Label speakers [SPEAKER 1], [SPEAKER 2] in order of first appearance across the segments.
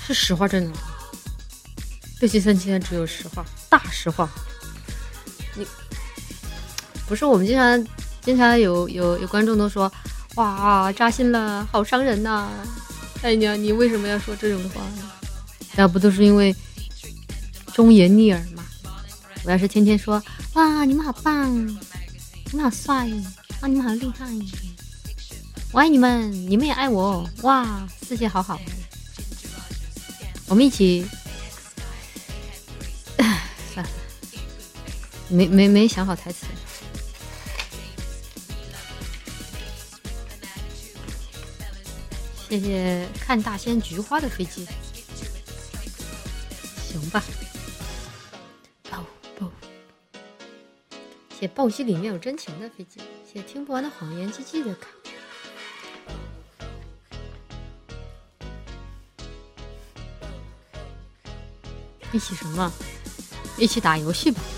[SPEAKER 1] 是实话，真的。6期3期只有实话，大实话。你不是我们经常有观众都说，哇，扎心了，好伤人呐！哎呀，你为什么要说这种话呢？那不都是因为忠言逆耳吗？我要是天天说，哇，你们好棒，你们好帅，哇，你们好厉害，我爱你们，你们也爱我，哇，世界好好，我们一起。算了，没想好台词。谢谢看大仙菊花的飞机，行吧。谢谢报喜里面有真情的飞机，谢谢听不完的谎言机的卡。一起什么？一起打游戏吧。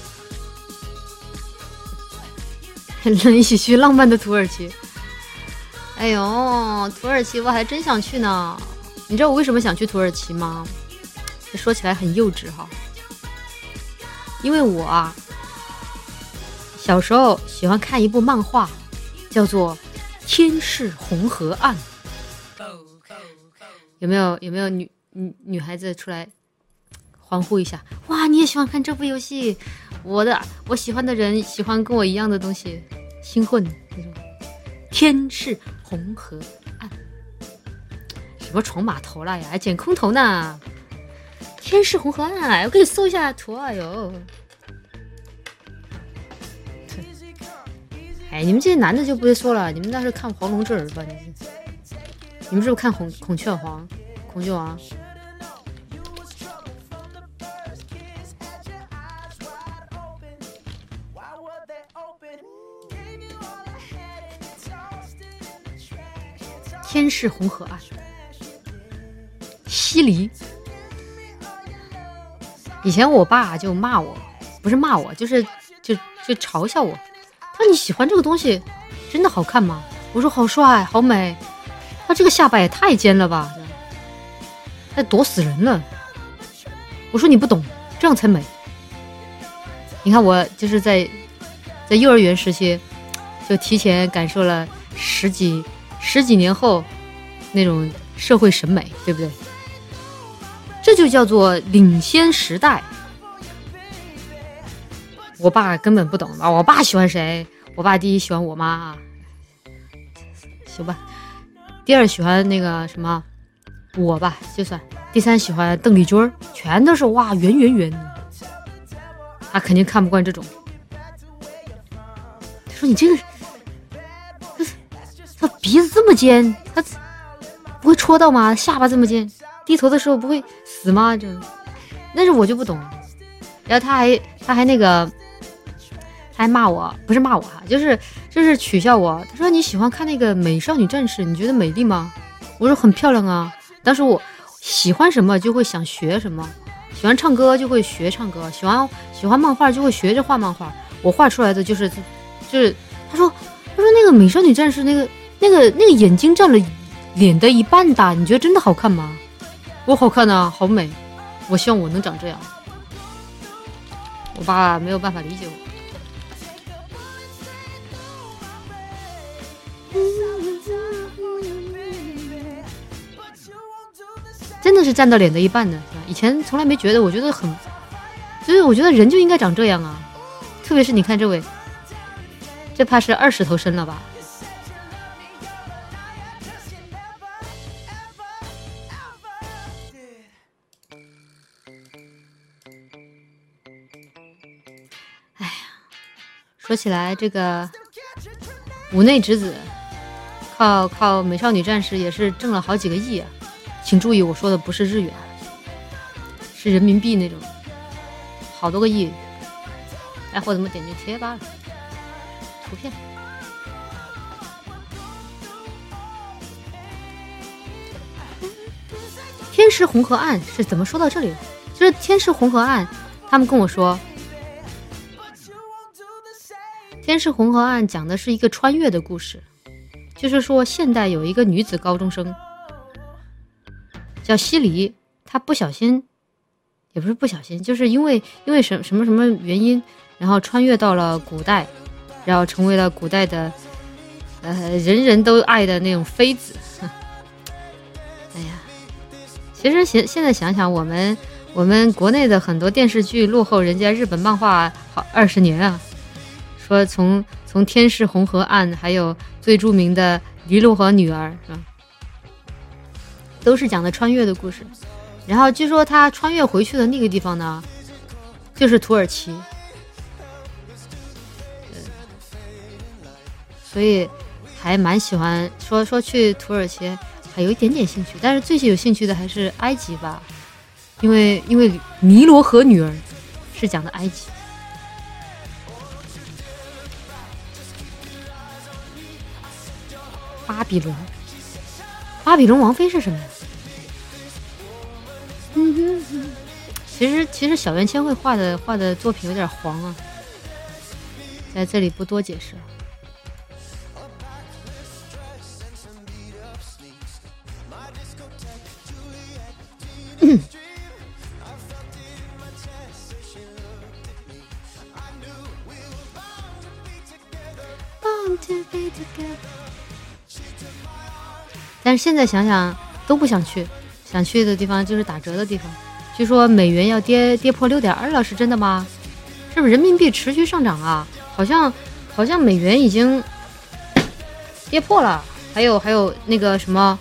[SPEAKER 1] 一起去浪漫的土耳其。哎呦，土耳其我还真想去呢。你知道我为什么想去土耳其吗？说起来很幼稚哈，因为我啊，小时候喜欢看一部漫画，叫做《天是红河岸》。有没有女孩子出来欢呼一下？哇，你也喜欢看这部游戏？我喜欢的人喜欢跟我一样的东西，新混那种。天是红河岸，什么闯码头了呀？还捡空投呢？天是红河岸，我给你搜一下图啊哟！哎，你们这些男的就不会说了，你们那是看黄龙之儿吧？你们是不是看孔雀王？天是红河岸，西离。以前我爸就骂我，不是骂我，就嘲笑我。他说你喜欢这个东西，真的好看吗？我说好帅，好美。他这个下巴也太尖了吧，那躲死人了。我说你不懂，这样才美。你看我就是在幼儿园时期，就提前感受了十几年后那种社会审美，对不对？这就叫做领先时代。我爸根本不懂啊！我爸喜欢谁？我爸第一喜欢我妈，行吧。第二喜欢那个什么我吧，就算。第三喜欢邓丽君，全都是哇圆。他肯定看不惯这种。他说你这个，他鼻子这么尖，他不会戳到吗？下巴这么尖，低头的时候不会死吗？这，但是我就不懂。然后他还那个。他还骂我，不是骂我哈，就是取笑我。他说你喜欢看那个美少女战士，你觉得美丽吗？我说很漂亮啊。当时我喜欢什么就会想学什么，喜欢唱歌就会学唱歌，喜欢漫画就会学着画漫画。我画出来的就是他说那个美少女战士那个眼睛占了脸的一半大，你觉得真的好看吗？我好看啊，好美，我希望我能长这样。我爸没有办法理解我。真的是占到脸的一半的，以前从来没觉得，我觉得很，就是我觉得人就应该长这样啊，特别是你看这位，这怕是20头身了吧？哎呀，说起来这个五内直子靠美少女战士也是挣了好几个亿啊。请注意，我说的不是日元，是人民币那种，好多个亿。哎，我怎么点进贴吧了？图片。天是红河岸是怎么说到这里的？就是天是红河岸，他们跟我说，天是红河岸讲的是一个穿越的故事，就是说现代有一个女子高中生。叫西离， 他不小心，也不是不小心，就是因为什么原因，然后穿越到了古代，然后成为了古代的人人都爱的那种妃子。哎呀，其实现在想想，我们国内的很多电视剧落后人家日本漫画好20年啊。说从天是红河岸，还有最著名的尼罗河女儿，是吧？都是讲的穿越的故事。然后据说他穿越回去的那个地方呢，就是土耳其。所以还蛮喜欢说去土耳其，还有一点点兴趣，但是最有兴趣的还是埃及吧，因为尼罗河女儿是讲的埃及。巴比伦王妃是什么呀？其实小渊千惠画的作品有点黄啊，在这里不多解释了。但是现在想想都不想去，想去的地方就是打折的地方。据说美元要跌破6.2了，是真的吗？是不是人民币持续上涨啊？好像美元已经跌破了，还有那个什么，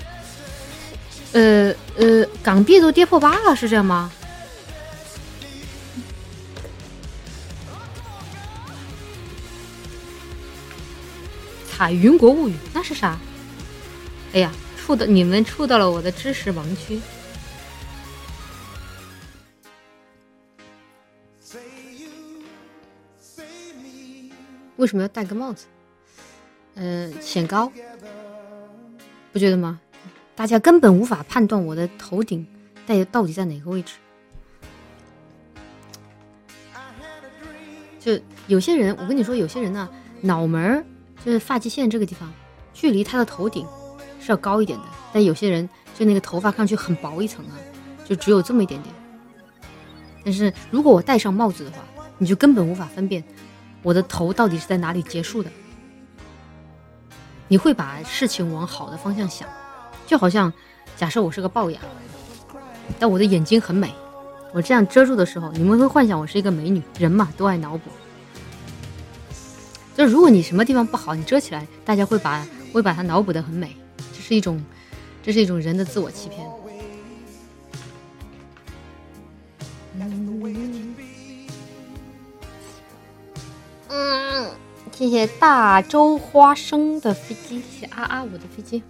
[SPEAKER 1] 港币都跌破8了，是这样吗？彩云国物语那是啥？哎呀，你们触到了我的知识盲区。为什么要戴个帽子？显高，不觉得吗？大家根本无法判断我的头顶到底在哪个位置。就有些人，我跟你说，有些人呢，脑门就是发际线这个地方，距离他的头顶是要高一点的，但有些人就那个头发看上去很薄一层啊，就只有这么一点点。但是如果我戴上帽子的话，你就根本无法分辨我的头到底是在哪里结束的。你会把事情往好的方向想，就好像假设我是个龅牙，但我的眼睛很美，我这样遮住的时候，你们会幻想我是一个美女。人嘛，都爱脑补。就是如果你什么地方不好，你遮起来，大家会把它脑补得很美，这是一种人的自我欺骗。谢谢大洲花生的飞机，谢谢我的飞机。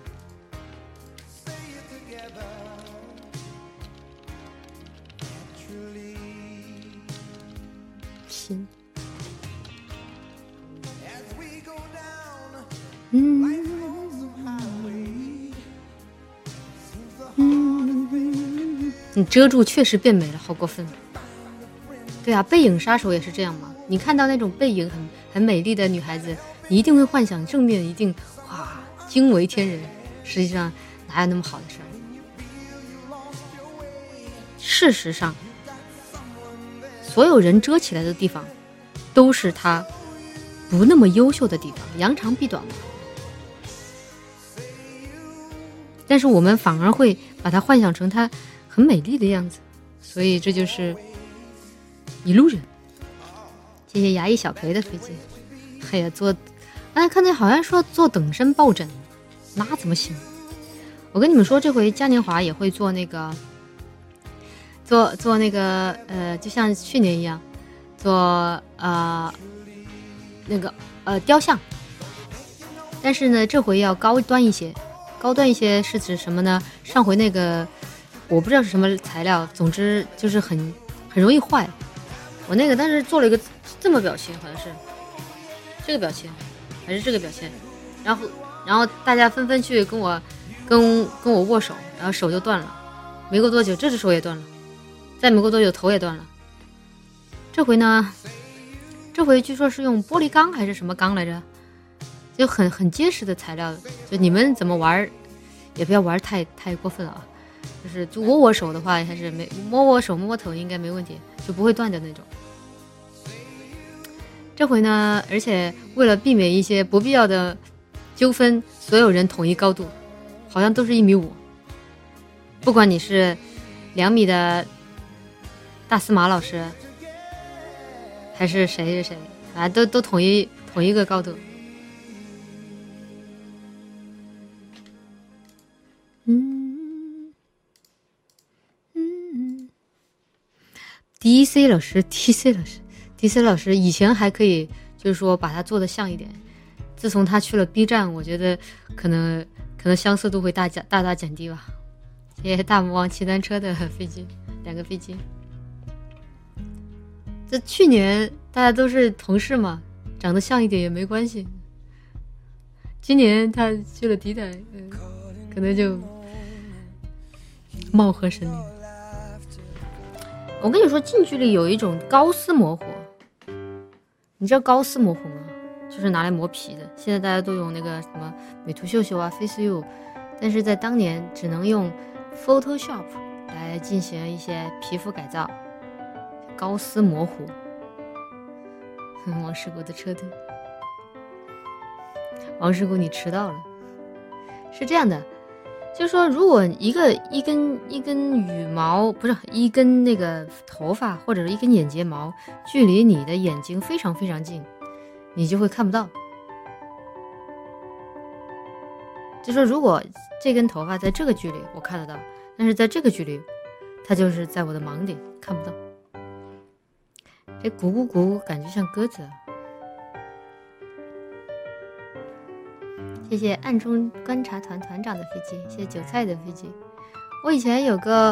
[SPEAKER 1] 心，你遮住确实变美了，好过分。对啊，背影杀手也是这样嘛。你看到那种背影很美丽的女孩子，你一定会幻想正面一定哇惊为天人，实际上哪有那么好的事儿？事实上，所有人遮起来的地方，都是他不那么优秀的地方，扬长避短嘛。但是我们反而会把它幻想成它很美丽的样子，所以这就是illusion。谢谢牙医小葵的飞机。哎呀，看见好像说做等身抱枕，那怎么行？我跟你们说，这回嘉年华也会做那个，做那个就像去年一样，做那个雕像，但是呢，这回要高端一些。高端一些是指什么呢？上回那个我不知道是什么材料，总之就是很容易坏。我那个但是做了一个这么表情，好像是这个表情还是这个表情，然后大家纷纷去跟我握手，然后手就断了。没过多久，这只手也断了，再没过多久头也断了。这回呢，据说是用玻璃钢还是什么钢来着？就很结实的材料，就你们怎么玩也不要玩太过分了啊！ 就是就握手的话还是没摸手摸头应该没问题，就不会断的那种。这回呢，而且为了避免一些不必要的纠纷，所有人统一高度，好像都是1.5米，不管你是2米的大司马老师，还是谁，反正都统一个高度。DC 老师以前还可以，就是说把它做得像一点。自从他去了 B 站，我觉得可能相似度会大大减低吧。谢谢大魔王骑单车的飞机，2个飞机。这去年大家都是同事嘛，长得像一点也没关系。今年他去了敌台，可能就貌合神离。我跟你说，近距离有一种高斯模糊，你知道高斯模糊吗？就是拿来磨皮的。现在大家都用那个什么美图秀秀啊 FaceU， 但是在当年只能用 Photoshop 来进行一些皮肤改造。高斯模糊，王师傅的车队，王师傅你迟到了。是这样的，就是说，如果一根羽毛，不是一根那个头发或者是一根眼睫毛，距离你的眼睛非常非常近，你就会看不到。就说如果这根头发在这个距离我看得到，但是在这个距离，它就是在我的盲点看不到。这咕咕咕感觉像鸽子啊。谢谢暗中观察团团长的飞机，谢谢韭菜的飞机。我以前有个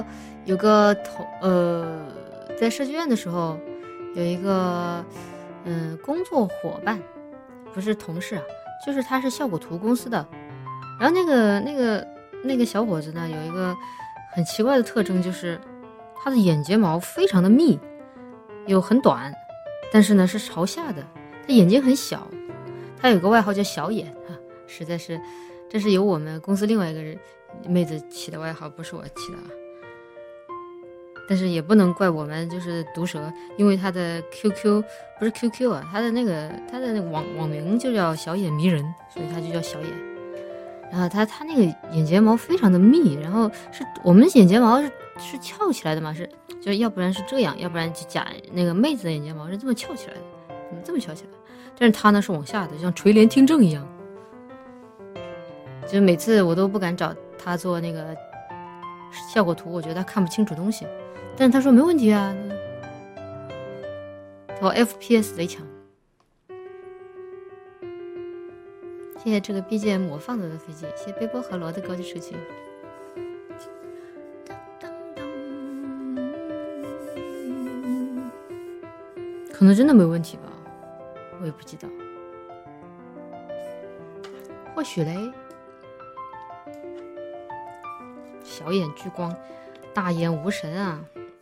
[SPEAKER 1] 在设计院的时候，有一个工作伙伴，不是同事啊，就是他是效果图公司的。然后那个小伙子呢，有一个很奇怪的特征，就是他的眼睫毛非常的密，又很短，但是呢是朝下的，他眼睛很小，他有个外号叫小眼啊。实在是，这是由我们公司另外一个妹子起的外号，不是我起的啊。但是也不能怪我们就是毒舌，因为他的 QQ 不是 QQ 啊，他的那个网名就叫小眼迷人，所以他就叫小眼。然后他那个眼睫毛非常的密，然后是我们眼睫毛是翘起来的嘛，就要不然是这样，要不然就假那个妹子的眼睫毛是这么翘起来的，怎么这么翘起来？但是他呢是往下的，像垂帘听政一样。就是每次我都不敢找他做那个效果图，我觉得他看不清楚东西，但是他说没问题啊，他说 FPS 贼强。谢谢这个 BGM 模放的飞机，谢谢背波和罗的高级抒情。可能真的没问题吧，我也不知道，或许嘞。小眼聚光，大眼无神啊，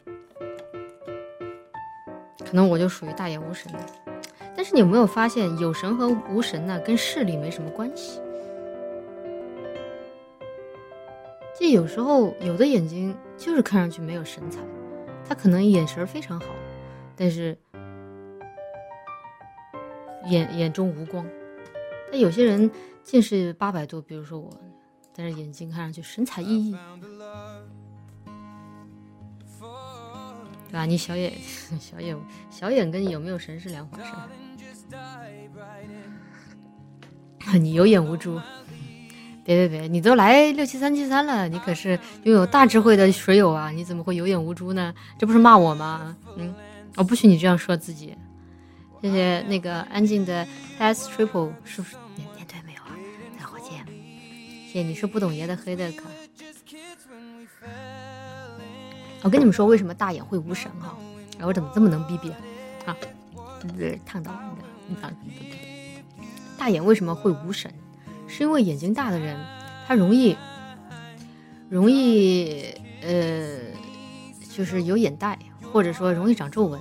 [SPEAKER 1] 可能我就属于大眼无神的。但是你有没有发现，有神和无神呢，跟视力没什么关系。就有时候有的眼睛就是看上去没有神采，他可能眼神非常好，但是眼中无光。但有些人近视800度，比如说我，但是眼睛看上去神采奕奕，对吧？你小眼跟有没有神是两回事。你有眼无珠，别，你都来67373了，你可是拥有大智慧的水友啊，你怎么会有眼无珠呢？这不是骂我吗？我不许你这样说自己。谢谢那个安静的 Test Triple， 是不是念对没有啊？大火箭，谢谢你是不懂爷的黑的卡。我跟你们说为什么大眼会无神哈？我怎么这么能逼啊？烫到你的，大眼为什么会无神？是因为眼睛大的人，他容易就是有眼袋，或者说容易长皱纹，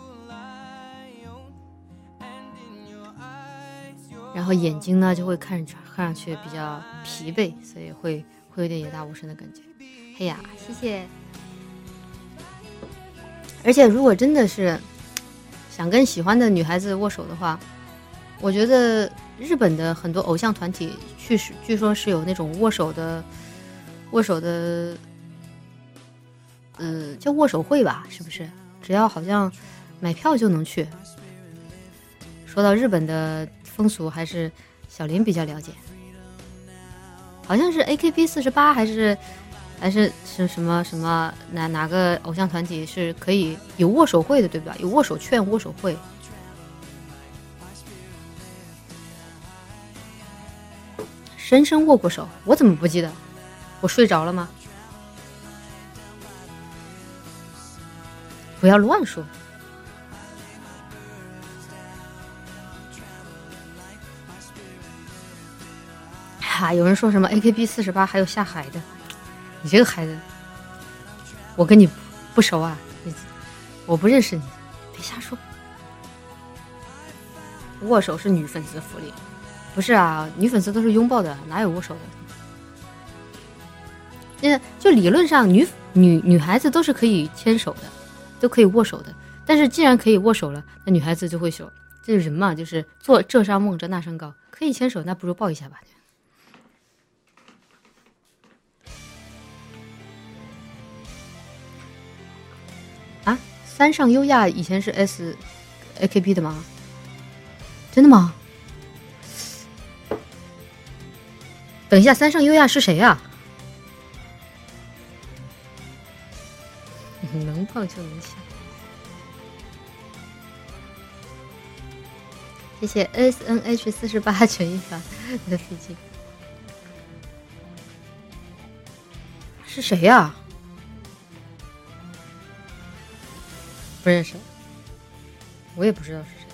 [SPEAKER 1] 然后眼睛呢就会看上去比较疲惫，所以会有点眼大无神的感觉。 哎呀，谢谢。而且如果真的是想跟喜欢的女孩子握手的话，我觉得日本的很多偶像团体据说是有那种握手的叫握手会吧，是不是？只要好像买票就能去。说到日本的风俗，还是小林比较了解。好像是 AKB48 还是什么哪个偶像团体是可以有握手会的，对吧？有握手券、握手会。深深握过手，我怎么不记得？我睡着了吗？不要乱说。有人说什么 AKB48 还有下海的，你这个孩子，我跟你不熟啊，我不认识你，别瞎说。握手是女粉丝的福利，不是啊，女粉丝都是拥抱的，哪有握手的？就理论上女孩子都是可以牵手的，都可以握手的，但是既然可以握手了，那女孩子就会说，这人嘛，就是做这山梦着那山高，可以牵手，那不如抱一下吧。啊，三上优亚以前是 AKB 的吗？真的吗？等一下，三上优亚是谁呀？能碰就能抢。谢谢 SNH48权益法的飞机。是谁呀？不认识，我也不知道是谁。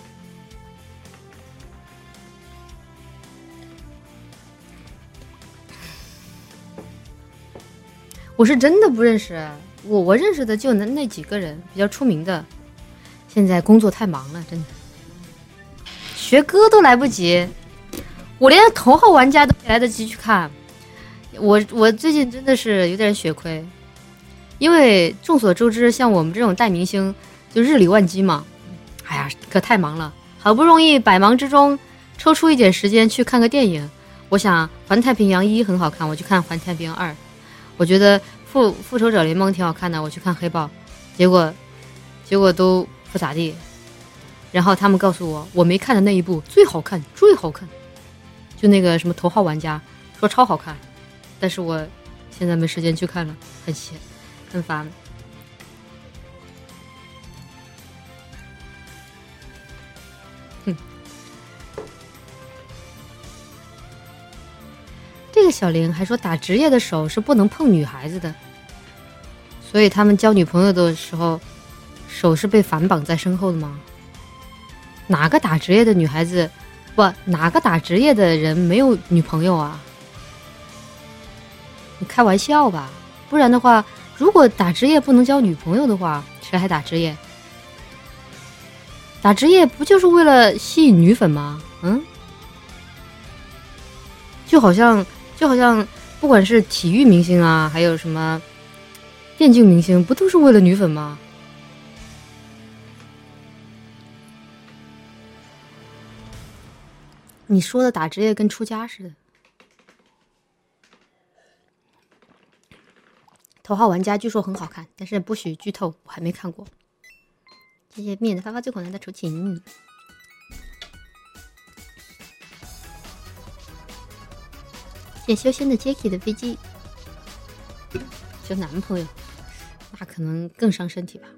[SPEAKER 1] 我是真的不认识，我认识的就那几个人比较出名的。现在工作太忙了，真的学歌都来不及，我连头号玩家都没来得及去看。我最近真的是有点血亏，因为众所周知，像我们这种大明星就日理万机嘛，哎呀，可太忙了。好不容易百忙之中抽出一点时间去看个电影，我想《环太平洋1》很好看，我去看《环太平洋2》。我觉得复仇者联盟挺好看的，我去看黑豹，结果都不咋地。然后他们告诉我没看的那一部最好看，就那个什么头号玩家说超好看，但是我现在没时间去看了，很烦。这个小玲还说打职业的手是不能碰女孩子的，所以他们交女朋友的时候手是被反绑在身后的吗？哪个打职业的女孩子哪个打职业的人没有女朋友啊？你开玩笑吧？不然的话，如果打职业不能交女朋友的话，谁还打职业？打职业不就是为了吸引女粉吗？就好像不管是体育明星啊，还有什么电竞明星，不都是为了女粉吗？你说的打职业跟出家似的。头号玩家据说很好看，但是不许剧透，我还没看过。谢谢面的发发最恐难的酬勤。谢谢修仙的 Jacky 的飞机。交男朋友那可能更伤身体吧。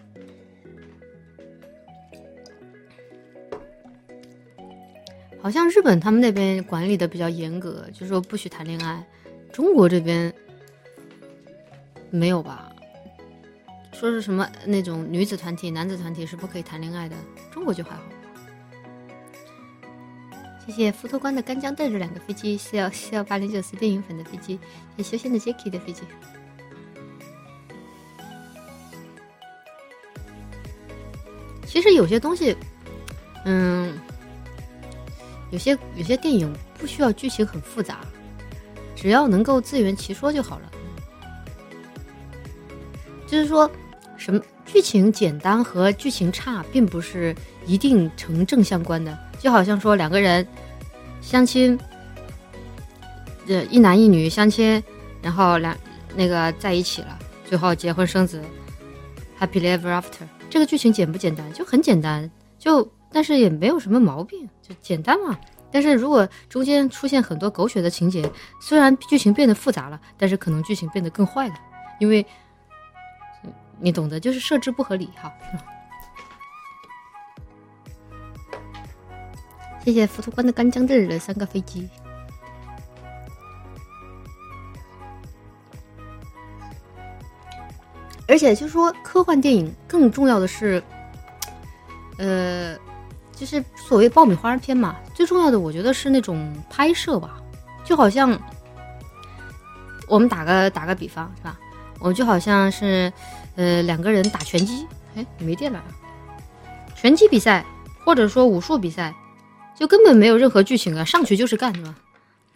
[SPEAKER 1] 好像日本他们那边管理的比较严格，就说不许谈恋爱。中国这边没有吧？说是什么那种女子团体、男子团体是不可以谈恋爱的，中国就还好。谢谢浮头关的干姜带着2个飞机，CL8094电影粉的飞机，谢谢修仙的 Jacky 的飞机。其实有些东西，有些电影不需要剧情很复杂，只要能够自圆其说就好了。 就是说什么剧情简单和剧情差并不是一定成正相关的，就好像说两个人相亲，一男一女相亲，然后那个在一起了，最后结婚生子 ，happily ever after。这个剧情简不简单？就很简单，但是也没有什么毛病，就简单嘛。但是如果中间出现很多狗血的情节，虽然剧情变得复杂了，但是可能剧情变得更坏了，因为你懂得，就是设置不合理哈。谢谢浮屠关的干将的3个飞机。而且就是说，科幻电影更重要的是，就是所谓爆米花片嘛，最重要的我觉得是那种拍摄吧，就好像我们打个比方是吧？我就好像是两个人打拳击，没电了，拳击比赛或者说武术比赛，就根本没有任何剧情啊，上去就是干是吧？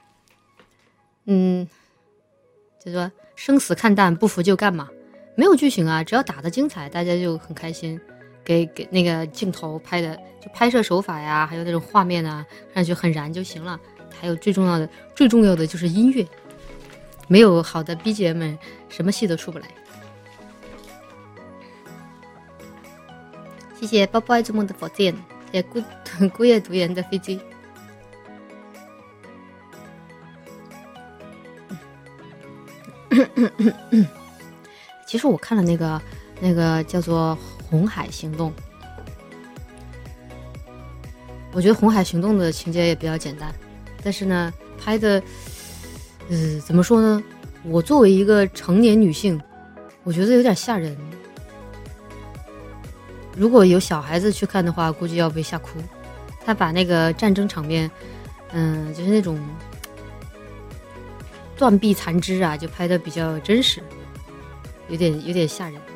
[SPEAKER 1] 就说生死看淡，不服就干嘛。没有剧情啊，只要打得精彩，大家就很开心。给那个镜头拍的，就拍摄手法呀，还有那种画面啊，看上去很燃就行了。还有最重要的就是音乐，没有好的 BGM， 什么戏都出不来。谢谢包包爱之梦的火箭，谢谢孤夜独言的飞机。其实我看了那个叫做《红海行动》，我觉得《红海行动》的情节也比较简单，但是呢，拍的，怎么说呢？我作为一个成年女性，我觉得有点吓人。如果有小孩子去看的话，估计要被吓哭。他把那个战争场面，就是那种断臂残肢啊，就拍的比较真实。有点吓人。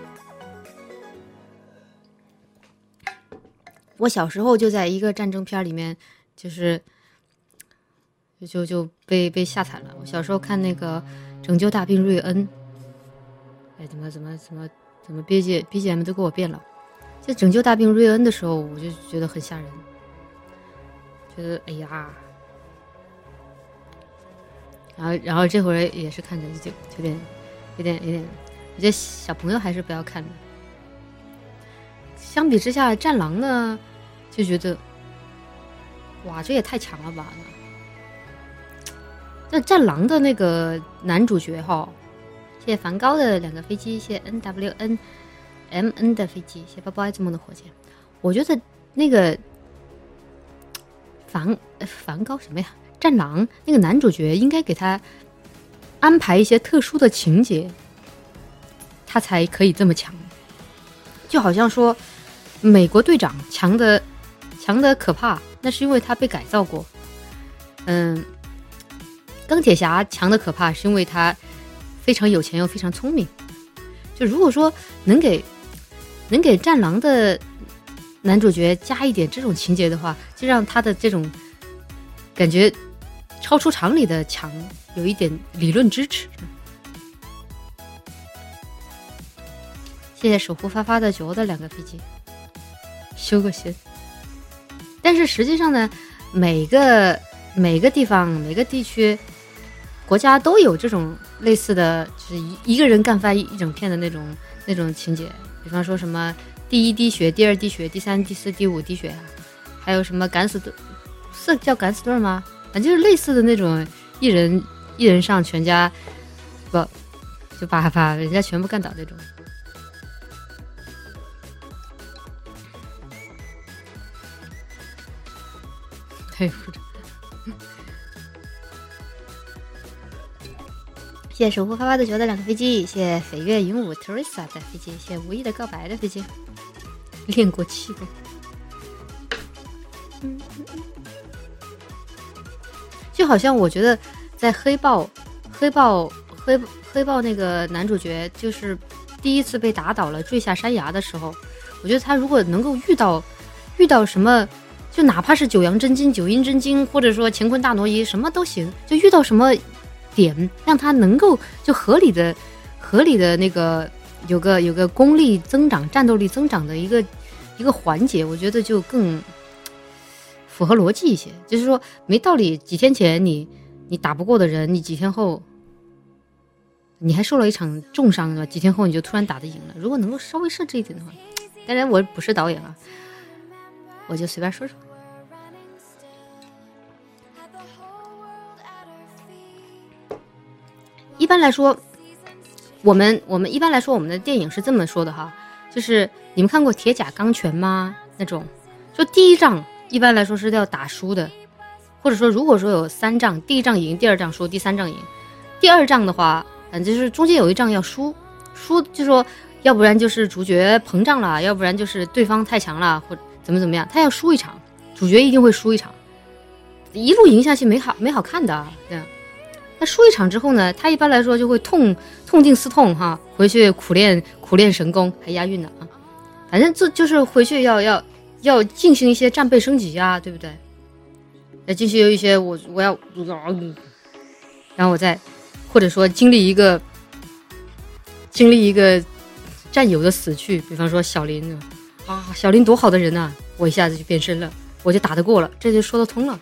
[SPEAKER 1] 我小时候就在一个战争片里面，就被吓惨了。我小时候看那个《拯救大兵瑞恩》，怎么 BGM 都给我变了。在《拯救大兵瑞恩》的时候，我就觉得很吓人，觉得哎呀，然后这会儿也是看着就有点。我觉得小朋友还是不要看的。相比之下，战狼呢，就觉得，哇，这也太强了吧！那战狼的那个男主角哈，谢谢梵高的2个飞机，谢谢 NWNMN 的飞机，谢谢包包爱之梦的火箭。我觉得那个梵高什么呀？战狼那个男主角应该给他安排一些特殊的情节。他才可以这么强，就好像说，美国队长强的可怕，那是因为他被改造过。钢铁侠强的可怕，是因为他非常有钱又非常聪明。就如果说能给战狼的男主角加一点这种情节的话，就让他的这种感觉超出常理的强有一点理论支持。谢谢守护发发的9的2个飞机，修个心。但是实际上呢，每个地方、每个地区、国家都有这种类似的，就是一个人干翻一整片的那种情节。比方说什么第1滴血、第2滴血、第3、第4、第5滴血啊，还有什么敢死队，是叫敢死队吗？反正就是类似的那种，一人上全家，不就把人家全部干倒那种。谢谢守护发发的9的2个飞机，谢谢绯月云舞 Teresa 的飞机，谢谢无意的告白的飞机，练过气功。就好像我觉得在黑豹那个男主角就是第一次被打倒了坠下山崖的时候，我觉得他如果能够遇到什么，就哪怕是九阳真经、九阴真经，或者说乾坤大挪移，什么都行，就遇到什么点让他能够就合理的那个有个功力增长、战斗力增长的一个环节，我觉得就更符合逻辑一些。就是说，没道理几天前你打不过的人，你几天后你还受了一场重伤的，几天后你就突然打得赢了。如果能够稍微设置一点的话，当然我不是导演啊，我就随便说说。一般来说，我们一般来说我们的电影是这么说的哈，就是你们看过《铁甲钢拳》吗？那种，就第一仗一般来说是要打输的，或者说如果说有3仗，第一仗赢，第二仗输，第三仗赢。第二仗的话，就是中间有一仗要输，就说要不然就是主角膨胀了，要不然就是对方太强了，或怎么样，他要输一场，主角一定会输一场，一路赢下去没好看的，对。他输一场之后呢，他一般来说就会痛定思痛哈，回去苦练神功，还押韵呢啊。反正就是回去要进行一些战备升级啊，对不对？要进行一些我要，然后我再或者说经历一个战友的死去，比方说小林啊，小林多好的人啊，我一下子就变身了，我就打得过了，这就说得通了。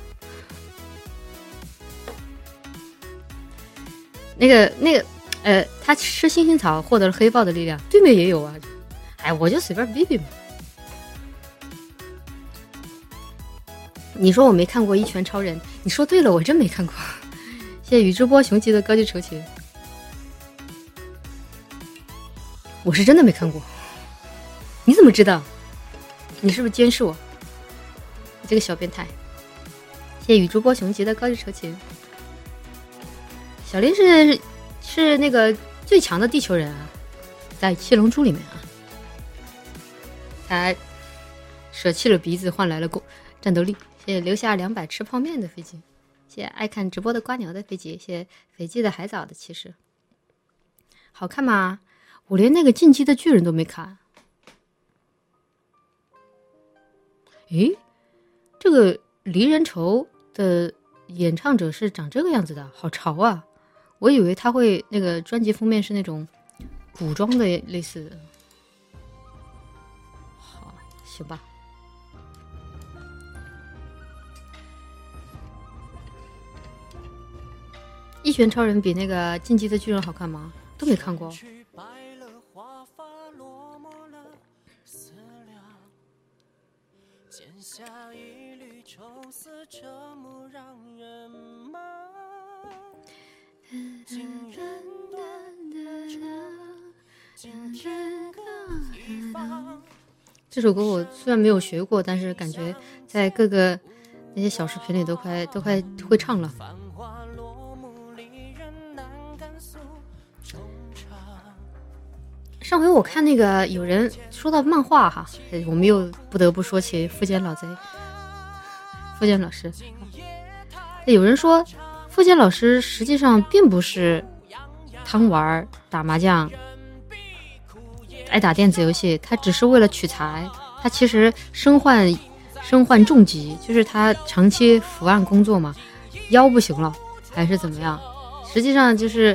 [SPEAKER 1] 那个他吃星星草获得了黑豹的力量，对面也有啊，哎，我就随便比比嘛。你说我没看过《一拳超人》，你说对了，我真没看过。谢谢宇智波雄吉的高级酬勤，我是真的没看过。你怎么知道？你是不是监视我？你这个小变态！谢谢宇智波雄吉的高级酬勤。小林是那个最强的地球人啊，在七龙珠里面啊，他舍弃了鼻子换来了战斗力。谢谢留下200吃泡面的飞机，谢谢爱看直播的瓜牛的飞机，谢谢斐济的海藻的骑士。好看吗？我连那个进击的巨人都没看。诶，这个离人愁的演唱者是长这个样子的，好潮啊！我以为他会那个专辑封面是那种古装的类似的。好，行吧。一拳超人比那个进击的巨人好看吗？都没看过。这首歌我虽然没有学过，但是感觉在各个那些小视频里都快会唱了。上回我看那个有人说到漫画哈，我们又不得不说起富坚老贼，富坚老师。有人说富坚老师实际上并不是贪玩打麻将爱打电子游戏，他只是为了取材，他其实身患重疾，就是他长期伏案工作嘛，腰不行了还是怎么样，实际上就是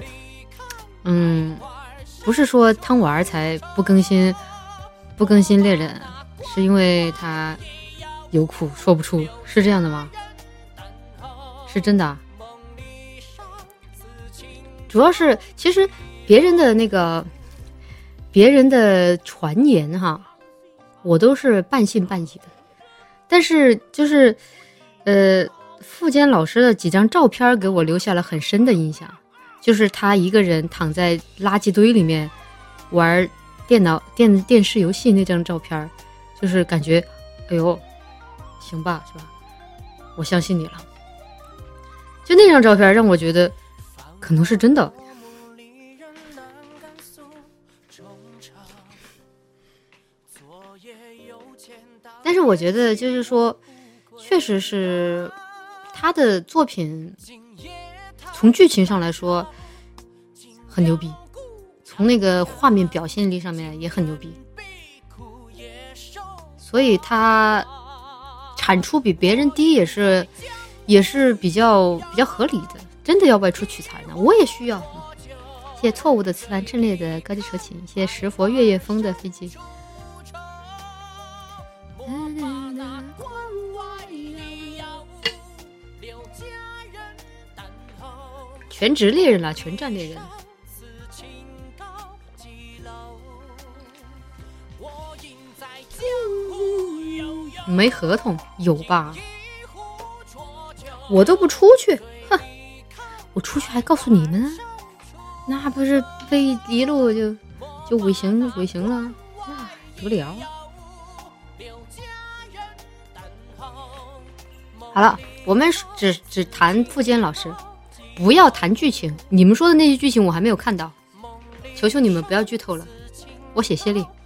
[SPEAKER 1] 不是说贪玩才不更新猎人，是因为他有苦说不出，是这样的吗？是真的啊？主要是其实别人的传言哈，我都是半信半疑的，但是就是富坚老师的几张照片给我留下了很深的印象，就是他一个人躺在垃圾堆里面玩电视游戏那张照片，就是感觉哎呦行吧，是吧，我相信你了。就那张照片让我觉得可能是真的。但是我觉得就是说确实是他的作品从剧情上来说很牛逼，从那个画面表现力上面也很牛逼，所以他产出比别人低也是比较合理的。真的要外出取材呢，我也需要。谢谢错误的词盘陈列的高级扯琴，谢谢石佛月月风的飞机。全职猎人了，全战猎人。没合同有吧？我都不出去，哼！我出去还告诉你们，那不是被一路就尾行了，那得了。好了，我们只谈富坚老师，不要谈剧情。你们说的那些剧情我还没有看到，求求你们不要剧透了，我写谢丽。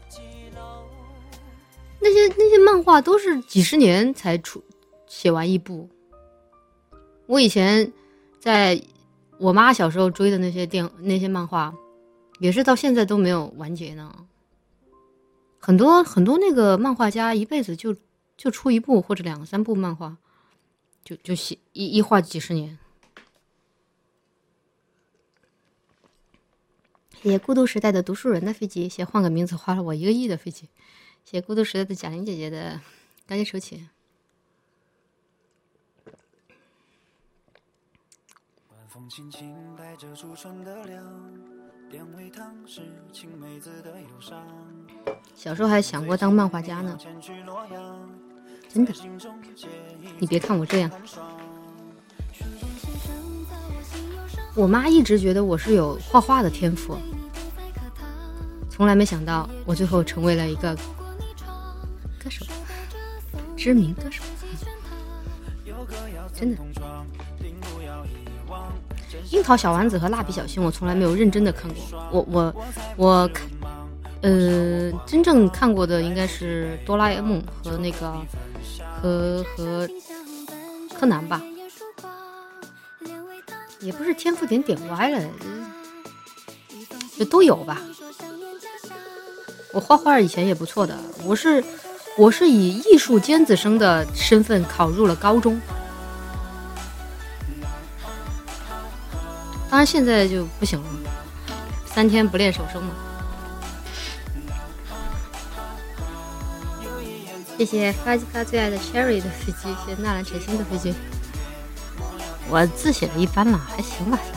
[SPEAKER 1] 那些漫画都是几十年才写完一部。我以前在我妈小时候追的那些漫画，也是到现在都没有完结呢。很多那个漫画家一辈子就出一部或者2、3部漫画，就写一画几十年。谢谢孤独时代的读书人的飞机，谢谢换个名字花了我1个亿的飞机，谢谢孤独时代的贾玲姐姐的感谢手起。晚风轻轻带着初春的凉，莲味汤是青梅子的忧伤。小时候还想过当漫画家呢，真的。你别看我这样，我妈一直觉得我是有画画的天赋，从来没想到我最后成为了一个歌手，知名歌手。真的。樱桃小丸子和蜡笔小新我从来没有认真的看过，我看真正看过的应该是哆啦 A 梦和那个和柯南吧，也不是天赋点歪了，就都有吧。我画画以前也不错的，我是以艺术尖子生的身份考入了高中，当然现在就不行了，3天不练手生嘛。谢谢发基发最爱的 Cherry 的飞机，谢谢纳兰晨星的飞机。我字写的一般了，还行吧。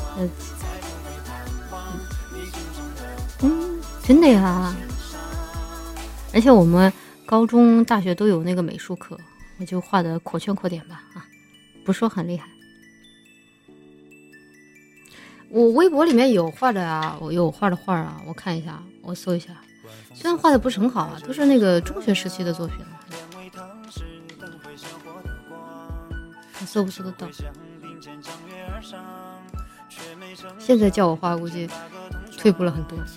[SPEAKER 1] 真的呀。而且我们高中、大学都有那个美术课，我就画的可圈可点吧啊，不说很厉害。我微博里面有画的啊，我有画的画啊，我看一下，我搜一下。虽然画的不是很好啊，都是那个中学时期的作品了，看搜不搜得到。现在叫我画，估计退步了很多。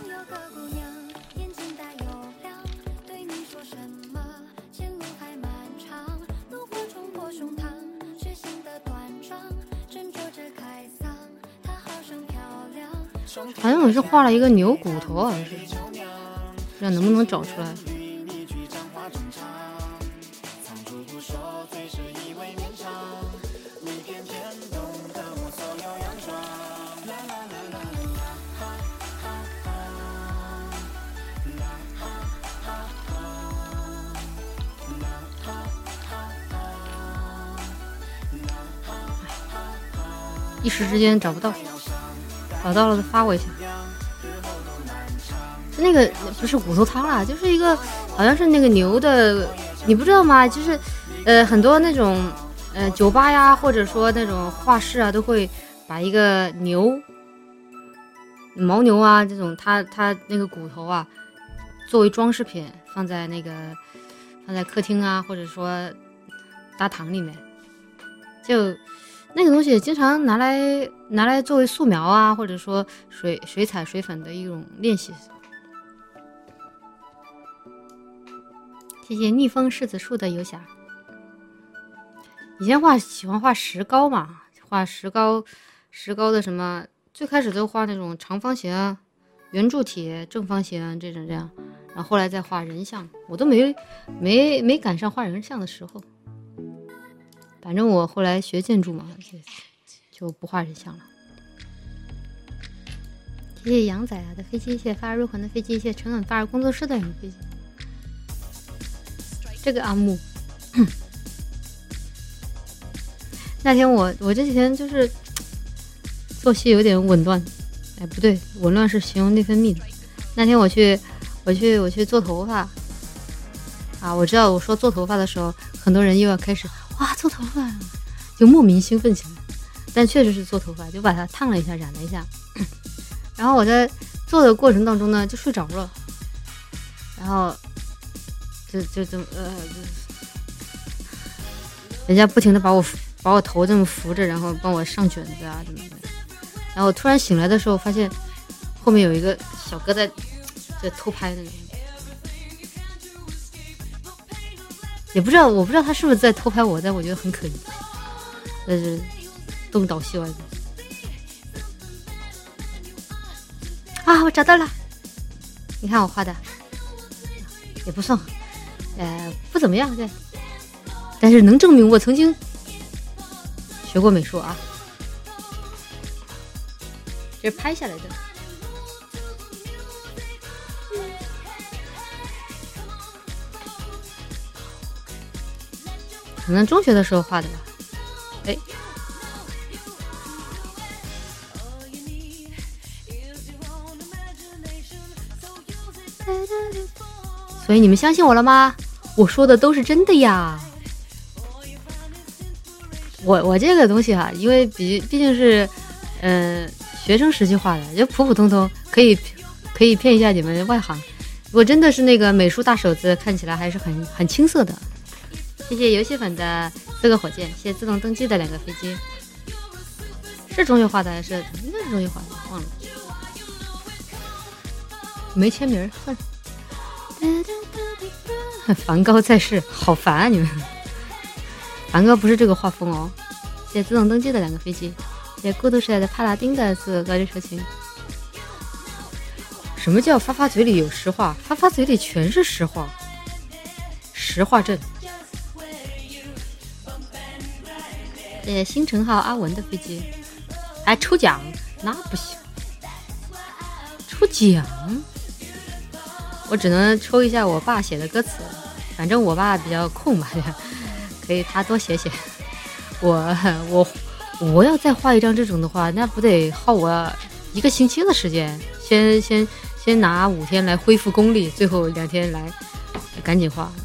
[SPEAKER 1] 好像我是画了一个牛骨头啊，不知道能不能找出来。一时之间找不到，找到了发我一下。那个不是骨头汤啦，就是一个好像是那个牛的，你不知道吗？就是很多那种酒吧呀，或者说那种画室啊，都会把一个牛、牦牛啊这种它那个骨头啊，作为装饰品放在客厅啊，或者说大堂里面，就那个东西经常拿来作为素描啊，或者说水彩水粉的一种练习。谢谢逆风柿子树的游侠。以前喜欢画石膏嘛，画石膏的什么，最开始都画那种长方形啊、圆柱体、正方形啊这样，然后后来再画人像，我都没赶上画人像的时候。反正我后来学建筑嘛，就不画人像了。 谢谢杨仔的飞机，谢谢发而入魂的飞机，谢谢沉稳发而工作室的飞机。这个阿木，那天我这几天就是作息有点紊乱，哎，不对，紊乱是形容内分泌的。那天我去做头发啊，我知道我说做头发的时候，很多人又要开始哇做头发，就莫名兴奋起来。但确实是做头发，就把它烫了一下，染了一下。然后我在做的过程当中呢，就睡着了。然后人家不停的把我头这么扶着，然后帮我上卷子啊，怎么的。然后突然醒来的时候，发现后面有一个小哥在偷拍那种。我不知道他是不是在偷拍我，但我觉得很可疑。但是东倒西歪的啊！我找到了，你看我画的也不算不怎么样，对，但是能证明我曾经学过美术啊。这是拍下来的。可能中学的时候画的吧。哎，所以你们相信我了吗？我说的都是真的呀。我这个东西哈，因为毕竟是学生时期画的，就普普通通，可以骗一下你们外行。我真的是那个美术大手子，看起来还是很青涩的。谢谢游戏粉的4个火箭，谢谢自动登记的2个飞机。是中学画的还是应该是中学画的，忘了。没签名，算。梵高在世，好烦啊你们！梵高不是这个画风哦。谢谢自动登记的2个飞机，谢谢孤独时代的帕拉丁的4个高级车型。什么叫发嘴里有实话？发嘴里全是实话，实话镇。谢谢星辰号阿文的飞机，还抽奖？那不行，抽奖我只能抽一下我爸写的歌词，反正我爸比较空嘛，可以他多写写。我要再画一张这种的话，那不得耗我1个星期的时间？先拿5天来恢复功力，最后2天来赶紧画。